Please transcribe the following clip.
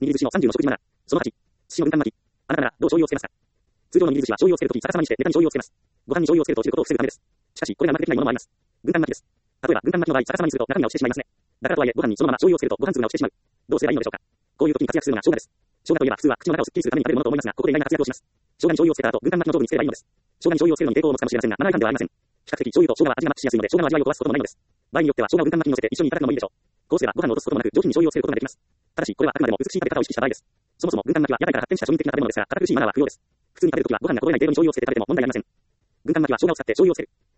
握り寿司の30の食事マナー。その8、寿司の軍艦巻き。あなたならどう醤油をつけますか？通常の握り寿司は醤油をつけるとき逆さまにしてネタに醤油をつけます。ご飯に醤油をつけると落ちることを防ぐためです。しかし、これがうまくできないものもあります。軍艦巻きです。例えば、軍艦巻きの場合、逆さまにすると中身が落ちてしまいますね。だからとはいえ、ご飯にそのまま醤油をつけるとご飯粒が落ちてしまう。どうすればいいのでしょうか。こういう時に活躍するのが生姜です。生姜といえば普通は口の中をすっきりするために食べるものと思いますが、ここで意外な活躍をします。生姜に醤油をつけた後、軍艦巻きの上部につければいいのです。生姜に醤油をつけるのに抵抗を持つかもしれませんが、マナー違反ではありません。比較的醤油と生姜は味がマッチしやすいので、生姜の味わいを壊すこともないのです。場合によっては生姜を軍艦巻きに乗せて一緒にいただくのもいいでしょう。こうすればご飯を落とすこともなく上品に醤油をつけることができます。ただし、これはあくまでも美しい食べ方を意識した場合です。そもそも軍艦巻きは屋台から発展した庶民的な食べ物ですが、堅苦しいマナーは不要です。普通に食べるときはご飯が心えない程度に醤油をつけて食べても問題ありません。軍艦巻きは生姜を使って醤油をつける。